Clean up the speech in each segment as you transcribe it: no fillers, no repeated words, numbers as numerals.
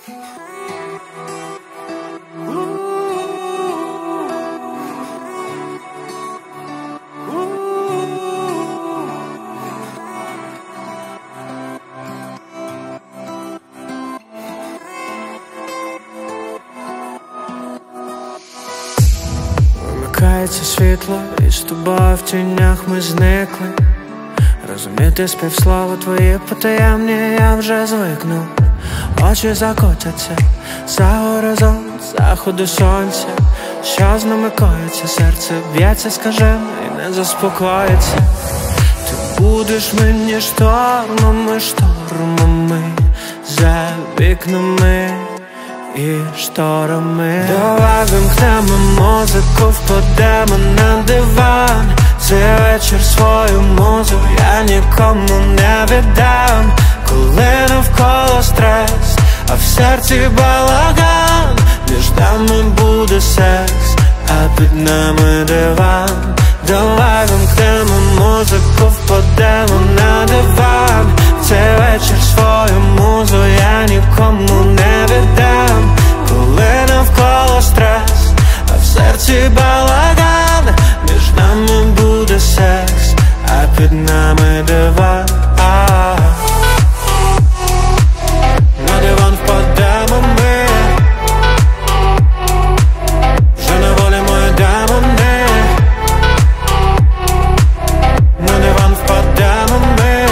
Вимикається світло, і з тобою в тінях ми зникли. Розуміти співслова твої потаємні я вже звикнув. Очі закотяться за горизонт заходу сонця. Що з нами коїться, серце б'ється скажено і не заспокоїться. Ти будеш мені штормами, штормами за вікнами і шторами. Давай вимкнемо музику, впадемо на диван. Цей вечір свою музу я нікому не віддам. Коли навколо стрес, а в серці балаган. Між нами буде секс, а під нами диван. Давай вимкнемо музику, впадемо на диван. Цей вечір свою музу я нікому не віддам. Коли навколо стрес, а в серці балаган. Між нами буде секс, а під нами диван. На диван впадемо ми, вже на волі мої демони. На диван впадемо ми,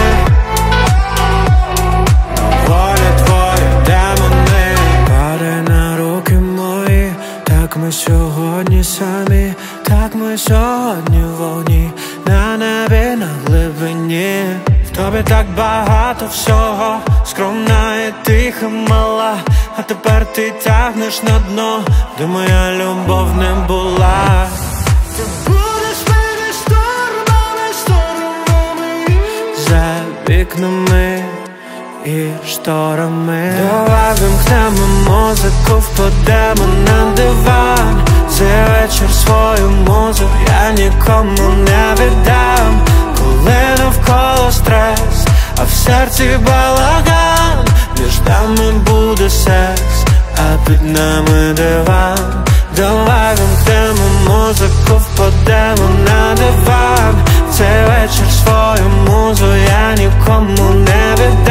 на волі твої демони. Падай на руки мої, так ми сьогодні самі. Так ми сьогодні в вогні, на небі, на глибині. В тобі так багато всього, скромна і тиха мала. А тепер ти тягнеш на дно, де моя любов не була. Ти будеш мене штормами, штормами за вікнами і шторами. Давай вимкнемо музику, впадемо на диван. Цей вечір свою музу я нікому не віддам. Коли навколо стрес, а в серці балаган. Між нами буде секс, а під нами диван. Давай вимкнемо музику, впадемо на диван. Цей вечір свою музу я нікому не віддам.